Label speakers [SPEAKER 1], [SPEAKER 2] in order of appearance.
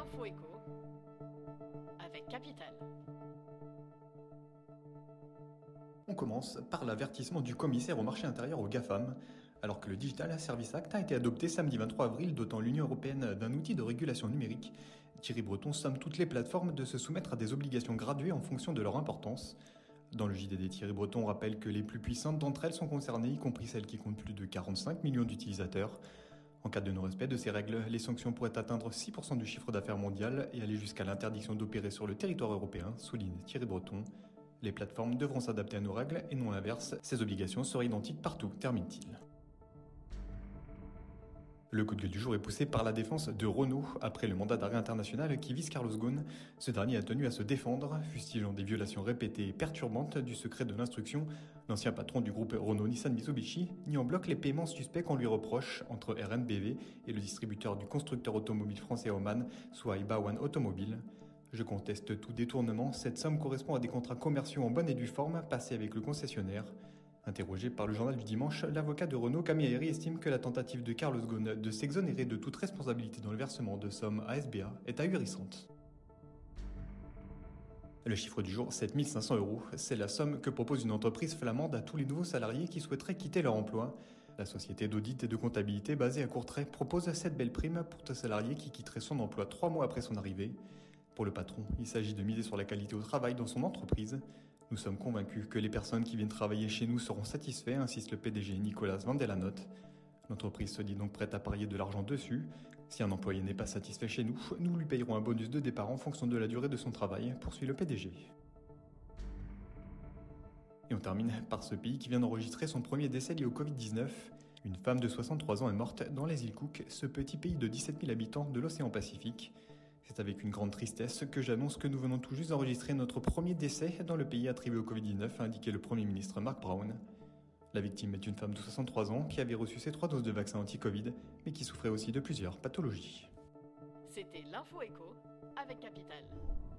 [SPEAKER 1] L'info écho avec Capital.
[SPEAKER 2] On commence par l'avertissement du commissaire au marché intérieur au GAFAM. Alors que le Digital Services Act a été adopté samedi 23 avril, dotant l'Union européenne d'un outil de régulation numérique, Thierry Breton somme toutes les plateformes de se soumettre à des obligations graduées en fonction de leur importance. Dans le JDD, Thierry Breton rappelle que les plus puissantes d'entre elles sont concernées, y compris celles qui comptent plus de 45 millions d'utilisateurs. En cas de non-respect de ces règles, les sanctions pourraient atteindre 6% du chiffre d'affaires mondial et aller jusqu'à l'interdiction d'opérer sur le territoire européen, souligne Thierry Breton. Les plateformes devront s'adapter à nos règles et non l'inverse. Ces obligations seraient identiques partout, termine-t-il. Le coup de gueule du jour est poussé par la défense de Renault. Après le mandat d'arrêt international qui vise Carlos Ghosn, ce dernier a tenu à se défendre, fustigeant des violations répétées et perturbantes du secret de l'instruction. L'ancien patron du groupe Renault-Nissan-Mitsubishi nie en bloc les paiements suspects qu'on lui reproche entre RNBV et le distributeur du constructeur automobile français Oman, soit Ibawan Automobile. Je conteste tout détournement, cette somme correspond à des contrats commerciaux en bonne et due forme passés avec le concessionnaire. Interrogé par le journal du dimanche, l'avocat de Renault, Camille Aéry, estime que la tentative de Carlos Ghosn de s'exonérer de toute responsabilité dans le versement de sommes à SBA est ahurissante. Le chiffre du jour, 7 500 €. C'est la somme que propose une entreprise flamande à tous les nouveaux salariés qui souhaiteraient quitter leur emploi. La société d'audit et de comptabilité basée à Courtrai propose cette belle prime pour tout salarié qui quitterait son emploi 3 mois après son arrivée. Pour le patron, il s'agit de miser sur la qualité au travail dans son entreprise. Nous sommes convaincus que les personnes qui viennent travailler chez nous seront satisfaits, insiste le PDG Nicolas Vandelanotte. L'entreprise se dit donc prête à parier de l'argent dessus. Si un employé n'est pas satisfait chez nous, nous lui payerons un bonus de départ en fonction de la durée de son travail, poursuit le PDG. Et on termine par ce pays qui vient d'enregistrer son premier décès lié au Covid-19. Une femme de 63 ans est morte dans les îles Cook, ce petit pays de 17 000 habitants de l'océan Pacifique. C'est avec une grande tristesse que j'annonce que nous venons tout juste d'enregistrer notre premier décès dans le pays attribué au Covid-19, a indiqué le Premier ministre Mark Brown. La victime est une femme de 63 ans qui avait reçu ses 3 doses de vaccin anti-Covid, mais qui souffrait aussi de plusieurs pathologies.
[SPEAKER 1] C'était l'Info écho avec Capital.